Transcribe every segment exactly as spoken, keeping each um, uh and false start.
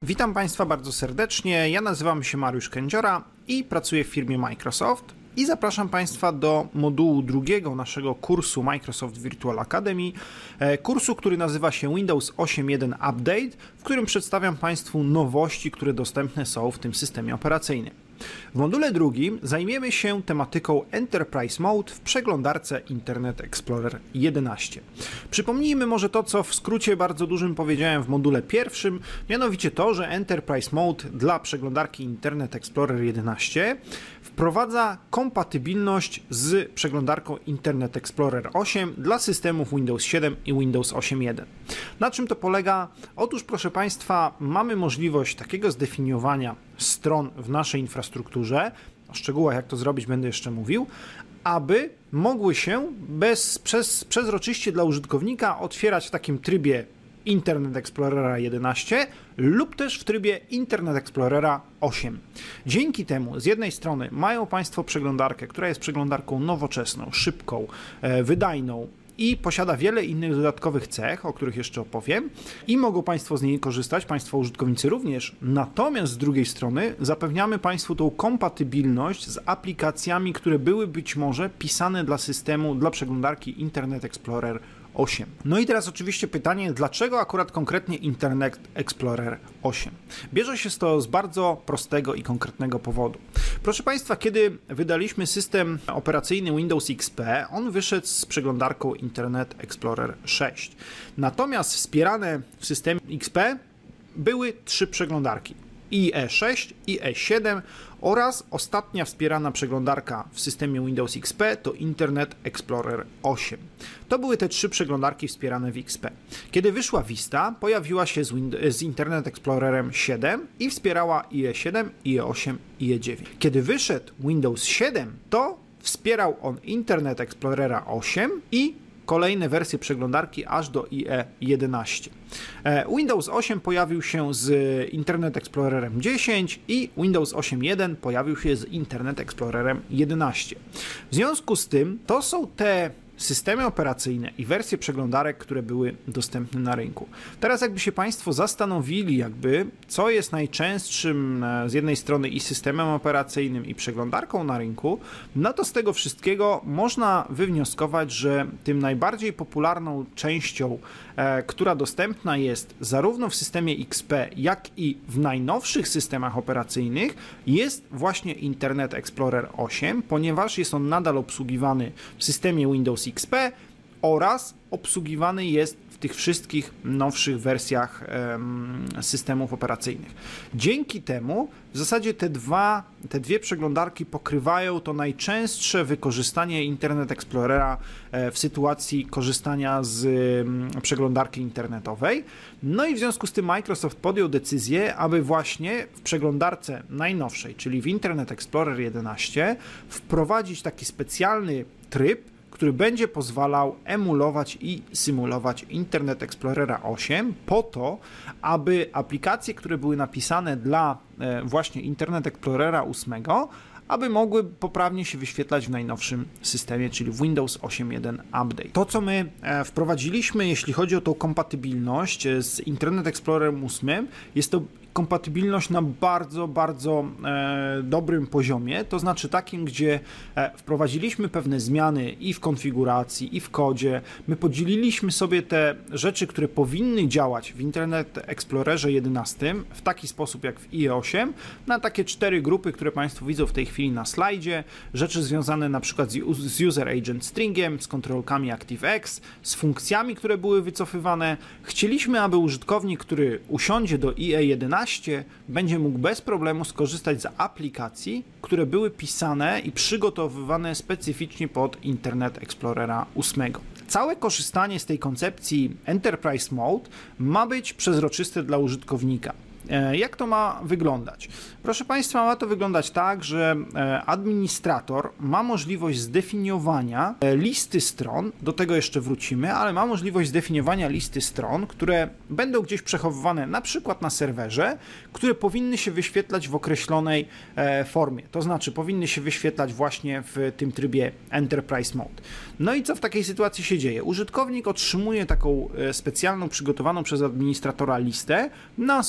Witam Państwa bardzo serdecznie, ja nazywam się Mariusz Kędziora i pracuję w firmie Microsoft i zapraszam Państwa do modułu drugiego naszego kursu Microsoft Virtual Academy, kursu, który nazywa się Windows osiem jeden Update, w którym przedstawiam Państwu nowości, które dostępne są w tym systemie operacyjnym. W module drugim zajmiemy się tematyką Enterprise Mode w przeglądarce Internet Explorer jedenaście. Przypomnijmy może to, co w skrócie bardzo dużym powiedziałem w module pierwszym, mianowicie to, że Enterprise Mode dla przeglądarki Internet Explorer jedenaście wprowadza kompatybilność z przeglądarką Internet Explorer osiem dla systemów Windows siedem i Windows osiem jeden. Na czym to polega? Otóż, proszę Państwa, mamy możliwość takiego zdefiniowania stron w naszej infrastrukturze, o szczegółach jak to zrobić będę jeszcze mówił, aby mogły się bez, przez, przezroczyście dla użytkownika otwierać w takim trybie Internet Explorera jedenaście lub też w trybie Internet Explorera osiem. Dzięki temu z jednej strony mają Państwo przeglądarkę, która jest przeglądarką nowoczesną, szybką, wydajną i posiada wiele innych dodatkowych cech, o których jeszcze opowiem, i mogą Państwo z niej korzystać, Państwo użytkownicy również. Natomiast z drugiej strony zapewniamy Państwu tą kompatybilność z aplikacjami, które były być może pisane dla systemu, dla przeglądarki Internet Explorer osiem. No i teraz oczywiście pytanie, dlaczego akurat konkretnie Internet Explorer osiem? Bierze się to z bardzo prostego i konkretnego powodu. Proszę Państwa, kiedy wydaliśmy system operacyjny Windows X P, on wyszedł z przeglądarką Internet Explorer sześć. Natomiast wspierane w systemie X P były trzy przeglądarki. I E sześć, I E siedem oraz ostatnia wspierana przeglądarka w systemie Windows X P to Internet Explorer osiem. To były te trzy przeglądarki wspierane w X P. Kiedy wyszła Vista, pojawiła się z, Win- z Internet Explorerem siedem i wspierała I E siedem, I E osiem, I E dziewięć. Kiedy wyszedł Windows siedem, to wspierał on Internet Explorera osiem i kolejne wersje przeglądarki aż do I E jedenaście. Windows osiem pojawił się z Internet Explorerem dziesięć i Windows osiem jeden pojawił się z Internet Explorerem jedenaście. W związku z tym to są te systemy operacyjne i wersje przeglądarek, które były dostępne na rynku. Teraz jakby się Państwo zastanowili, jakby co jest najczęstszym z jednej strony i systemem operacyjnym i przeglądarką na rynku, no to z tego wszystkiego można wywnioskować, że tym najbardziej popularną częścią, e, która dostępna jest zarówno w systemie X P, jak i w najnowszych systemach operacyjnych, jest właśnie Internet Explorer osiem, ponieważ jest on nadal obsługiwany w systemie Windows X P oraz obsługiwany jest w tych wszystkich nowszych wersjach um, systemów operacyjnych. Dzięki temu w zasadzie te, dwa, te dwie przeglądarki pokrywają to najczęstsze wykorzystanie Internet Explorera e, w sytuacji korzystania z um, przeglądarki internetowej. No i w związku z tym Microsoft podjął decyzję, aby właśnie w przeglądarce najnowszej, czyli w Internet Explorer jedenaście, wprowadzić taki specjalny tryb, który będzie pozwalał emulować i symulować Internet Explorera osiem po to, aby aplikacje, które były napisane dla właśnie Internet Explorera osiem, aby mogły poprawnie się wyświetlać w najnowszym systemie, czyli Windows osiem jeden Update. To, co my wprowadziliśmy, jeśli chodzi o tą kompatybilność z Internet Explorerem osiem, jest to kompatybilność na bardzo, bardzo e, dobrym poziomie, to znaczy takim, gdzie e, wprowadziliśmy pewne zmiany i w konfiguracji, i w kodzie. My podzieliliśmy sobie te rzeczy, które powinny działać w Internet Explorerze jedenaście w taki sposób jak w I E osiem, na takie cztery grupy, które Państwo widzą w tej chwili na slajdzie. Rzeczy związane na przykład z, z User Agent Stringiem, z kontrolkami ActiveX, z funkcjami, które były wycofywane. Chcieliśmy, aby użytkownik, który usiądzie do I E jedenaście, będzie mógł bez problemu skorzystać z aplikacji, które były pisane i przygotowywane specyficznie pod Internet Explorera osiem. Całe korzystanie z tej koncepcji Enterprise Mode ma być przezroczyste dla użytkownika. Jak to ma wyglądać? Proszę Państwa, ma to wyglądać tak, że administrator ma możliwość zdefiniowania listy stron, do tego jeszcze wrócimy, ale ma możliwość zdefiniowania listy stron, które będą gdzieś przechowywane na przykład na serwerze, które powinny się wyświetlać w określonej formie, to znaczy powinny się wyświetlać właśnie w tym trybie Enterprise Mode. No i co w takiej sytuacji się dzieje? Użytkownik otrzymuje taką specjalną, przygotowaną przez administratora listę na swój komputer.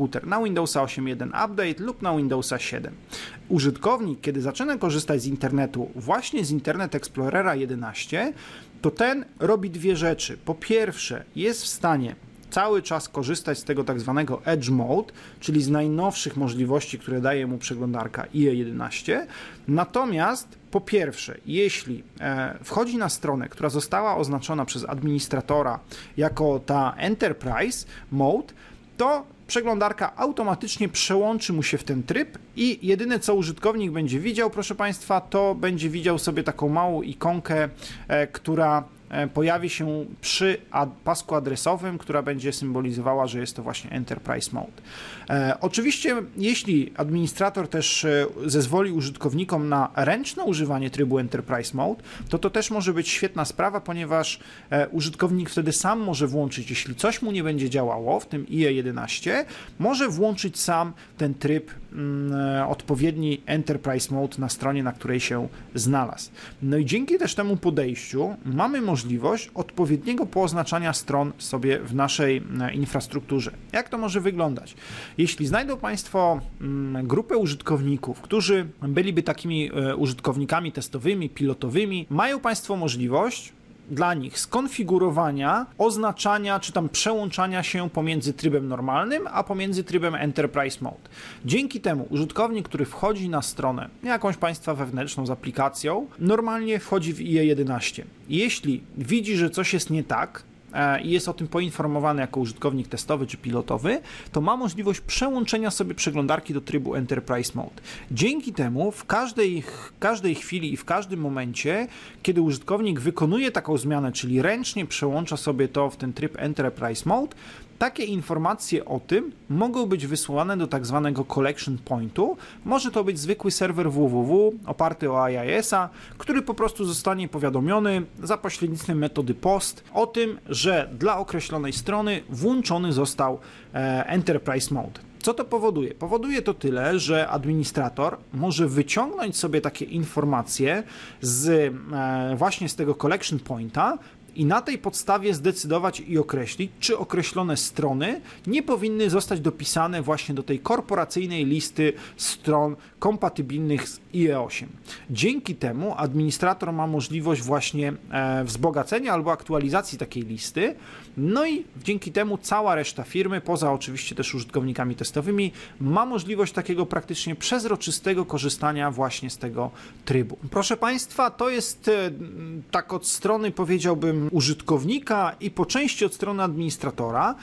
komputer na Windowsa osiem jeden Update lub na Windowsa siedem. Użytkownik, kiedy zaczyna korzystać z internetu właśnie z Internet Explorera jedenaście, to ten robi dwie rzeczy. Po pierwsze, jest w stanie cały czas korzystać z tego tak zwanego Edge Mode, czyli z najnowszych możliwości, które daje mu przeglądarka I E jedenaście. Natomiast po pierwsze, jeśli e, wchodzi na stronę, która została oznaczona przez administratora jako ta Enterprise Mode, to przeglądarka automatycznie przełączy mu się w ten tryb i jedyne co użytkownik będzie widział, proszę Państwa, to będzie widział sobie taką małą ikonkę, e, która pojawi się przy ad- pasku adresowym, która będzie symbolizowała, że jest to właśnie Enterprise Mode. E, oczywiście, jeśli administrator też e, zezwoli użytkownikom na ręczne używanie trybu Enterprise Mode, to to też może być świetna sprawa, ponieważ e, użytkownik wtedy sam może włączyć, jeśli coś mu nie będzie działało w tym I E jedenaście, może włączyć sam ten tryb mm, odpowiedni Enterprise Mode na stronie, na której się znalazł. No i dzięki też temu podejściu mamy możliwość odpowiedniego pooznaczania stron sobie w naszej infrastrukturze. Jak to może wyglądać? Jeśli znajdą Państwo grupę użytkowników, którzy byliby takimi użytkownikami testowymi, pilotowymi, mają Państwo możliwość dla nich skonfigurowania, oznaczania czy tam przełączania się pomiędzy trybem normalnym, a pomiędzy trybem Enterprise Mode. Dzięki temu użytkownik, który wchodzi na stronę jakąś Państwa wewnętrzną z aplikacją, normalnie wchodzi w I E jedenaście. Jeśli widzi, że coś jest nie tak i jest o tym poinformowany jako użytkownik testowy czy pilotowy, to ma możliwość przełączenia sobie przeglądarki do trybu Enterprise Mode. Dzięki temu w każdej, każdej chwili i w każdym momencie, kiedy użytkownik wykonuje taką zmianę, czyli ręcznie przełącza sobie to w ten tryb Enterprise Mode, takie informacje o tym mogą być wysłane do tak zwanego collection pointu. Może to być zwykły serwer www oparty o I I S-a, który po prostu zostanie powiadomiony za pośrednictwem metody post o tym, że dla określonej strony włączony został e, Enterprise Mode. Co to powoduje? Powoduje to tyle, że administrator może wyciągnąć sobie takie informacje z, e, właśnie z tego collection pointa i na tej podstawie zdecydować i określić, czy określone strony nie powinny zostać dopisane właśnie do tej korporacyjnej listy stron kompatybilnych z I E osiem. Dzięki temu administrator ma możliwość właśnie e, wzbogacenia albo aktualizacji takiej listy, no i dzięki temu cała reszta firmy, poza oczywiście też użytkownikami testowymi, ma możliwość takiego praktycznie przezroczystego korzystania właśnie z tego trybu. Proszę Państwa, to jest e, tak od strony, powiedziałbym, użytkownika i po części od strony administratora.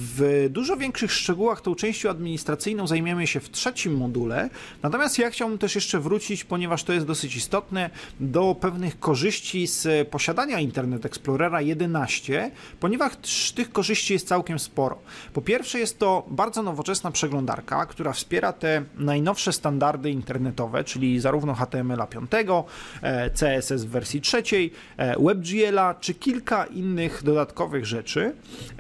W dużo większych szczegółach tą częścią administracyjną zajmiemy się w trzecim module, natomiast ja chciałbym też jeszcze wrócić, ponieważ to jest dosyć istotne, do pewnych korzyści z posiadania Internet Explorera jedenaście, ponieważ tych korzyści jest całkiem sporo. Po pierwsze, jest to bardzo nowoczesna przeglądarka, która wspiera te najnowsze standardy internetowe, czyli zarówno H T M L a pięć, C S S w wersji trzeciej, WebGL-a, czy kilka innych dodatkowych rzeczy.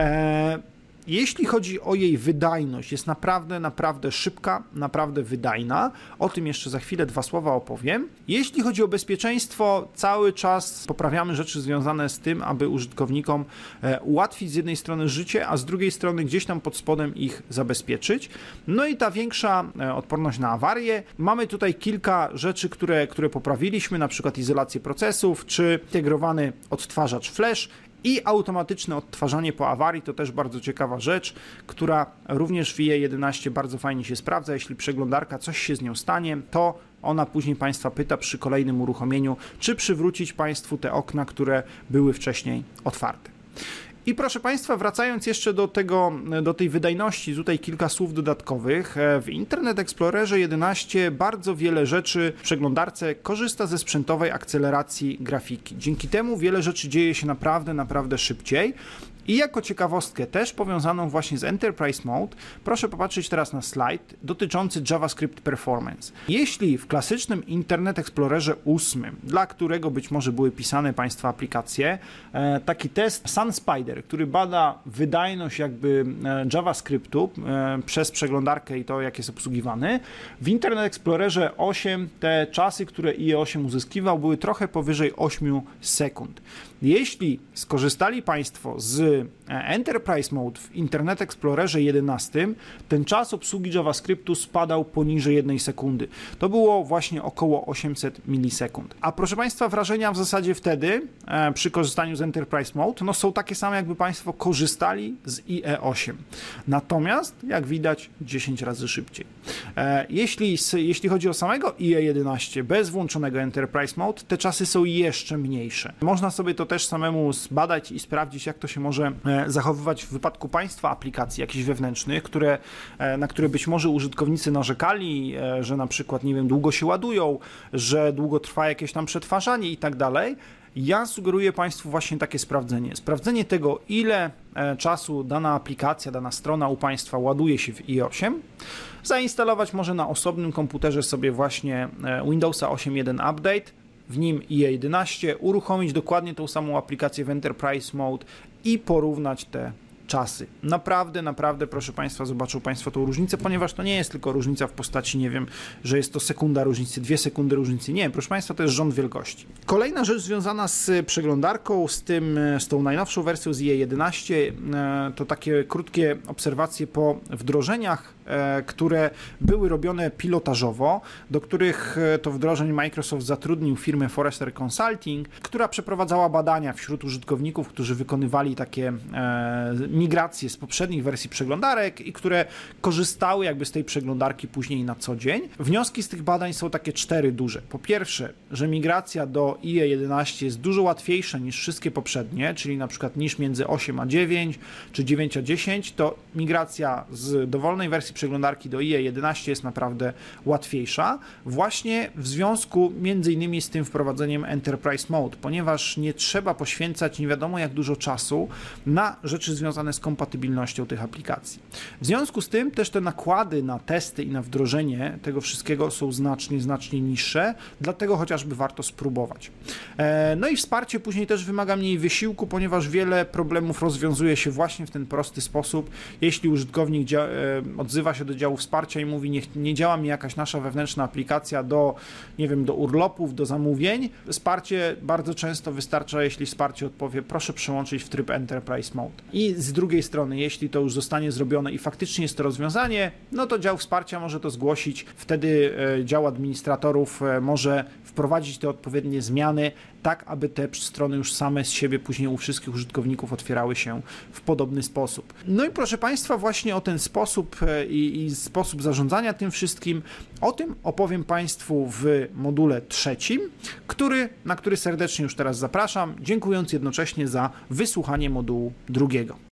Jeśli chodzi o jej wydajność, jest naprawdę, naprawdę szybka, naprawdę wydajna. O tym jeszcze za chwilę dwa słowa opowiem. Jeśli chodzi o bezpieczeństwo, cały czas poprawiamy rzeczy związane z tym, aby użytkownikom ułatwić z jednej strony życie, a z drugiej strony gdzieś tam pod spodem ich zabezpieczyć. No i ta większa odporność na awarie. Mamy tutaj kilka rzeczy, które, które poprawiliśmy, na przykład izolację procesów, czy integrowany odtwarzacz flash, i automatyczne odtwarzanie po awarii to też bardzo ciekawa rzecz, która również w I E jedenaście bardzo fajnie się sprawdza. Jeśli przeglądarka, coś się z nią stanie, to ona później Państwa pyta przy kolejnym uruchomieniu, czy przywrócić Państwu te okna, które były wcześniej otwarte. I proszę Państwa, wracając jeszcze do tego, do tej wydajności, tutaj kilka słów dodatkowych. W Internet Explorerze jedenaście bardzo wiele rzeczy w przeglądarce korzysta ze sprzętowej akceleracji grafiki. Dzięki temu wiele rzeczy dzieje się naprawdę, naprawdę szybciej. I jako ciekawostkę też powiązaną właśnie z Enterprise Mode, proszę popatrzeć teraz na slajd dotyczący JavaScript Performance. Jeśli w klasycznym Internet Explorerze osiem, dla którego być może były pisane Państwa aplikacje, taki test SunSpider, który bada wydajność jakby JavaScriptu przez przeglądarkę i to, jak jest obsługiwany, w Internet Explorerze osiem te czasy, które I E osiem uzyskiwał, były trochę powyżej ośmiu sekund. Jeśli skorzystali Państwo z Enterprise Mode w Internet Explorerze jedenastym ten czas obsługi JavaScriptu spadał poniżej jednej sekundy. To było właśnie około osiemset milisekund. A proszę Państwa, wrażenia w zasadzie wtedy e, przy korzystaniu z Enterprise Mode no, są takie same, jakby Państwo korzystali z I E osiem. Natomiast, jak widać, dziesięć razy szybciej. E, jeśli, jeśli chodzi o samego I E jedenaście bez włączonego Enterprise Mode, te czasy są jeszcze mniejsze. Można sobie to też samemu zbadać i sprawdzić, jak to się może zachowywać w wypadku Państwa aplikacji jakichś wewnętrznych, które, na które być może użytkownicy narzekali, że na przykład, nie wiem, długo się ładują, że długo trwa jakieś tam przetwarzanie i tak dalej. Ja sugeruję Państwu właśnie takie sprawdzenie. Sprawdzenie tego, ile czasu dana aplikacja, dana strona u Państwa ładuje się w I E osiem. Zainstalować może na osobnym komputerze sobie właśnie Windowsa osiem jeden Update, w nim I E jedenaście, uruchomić dokładnie tą samą aplikację w Enterprise Mode i porównać te czasy. Naprawdę, naprawdę, proszę Państwa, zobaczą Państwo tą różnicę, ponieważ to nie jest tylko różnica w postaci, nie wiem, że jest to sekunda różnicy, dwie sekundy różnicy. Nie, proszę Państwa, to jest rząd wielkości. Kolejna rzecz związana z przeglądarką, z tym, z tą najnowszą wersją z I E jedenaście, to takie krótkie obserwacje po wdrożeniach, które były robione pilotażowo, do których to wdrożeń Microsoft zatrudnił firmę Forrester Consulting, która przeprowadzała badania wśród użytkowników, którzy wykonywali takie migracje z poprzednich wersji przeglądarek i które korzystały jakby z tej przeglądarki później na co dzień. Wnioski z tych badań są takie cztery duże. Po pierwsze, że migracja do I E jedenaście jest dużo łatwiejsza niż wszystkie poprzednie, czyli na przykład niż między osiem a dziewięć czy dziewięć a dziesięć, to migracja z dowolnej wersji przeglądarki do I E jedenaście jest naprawdę łatwiejsza, właśnie w związku między innymi z tym wprowadzeniem Enterprise Mode, ponieważ nie trzeba poświęcać nie wiadomo jak dużo czasu na rzeczy związane z kompatybilnością tych aplikacji. W związku z tym też te nakłady na testy i na wdrożenie tego wszystkiego są znacznie, znacznie niższe, dlatego chociażby warto spróbować. No i wsparcie później też wymaga mniej wysiłku, ponieważ wiele problemów rozwiązuje się właśnie w ten prosty sposób. Jeśli użytkownik odzywa się do działu wsparcia i mówi, nie, nie działa mi jakaś nasza wewnętrzna aplikacja do, nie wiem, do urlopów, do zamówień, wsparcie bardzo często wystarcza, jeśli wsparcie odpowie, proszę przełączyć w tryb Enterprise Mode. I z drugiej strony, jeśli to już zostanie zrobione i faktycznie jest to rozwiązanie, no to dział wsparcia może to zgłosić, wtedy dział administratorów może wprowadzić te odpowiednie zmiany, tak aby te strony już same z siebie później u wszystkich użytkowników otwierały się w podobny sposób. No i proszę Państwa, właśnie o ten sposób i, i sposób zarządzania tym wszystkim, o tym opowiem Państwu w module trzecim, który, na który serdecznie już teraz zapraszam, dziękując jednocześnie za wysłuchanie modułu drugiego.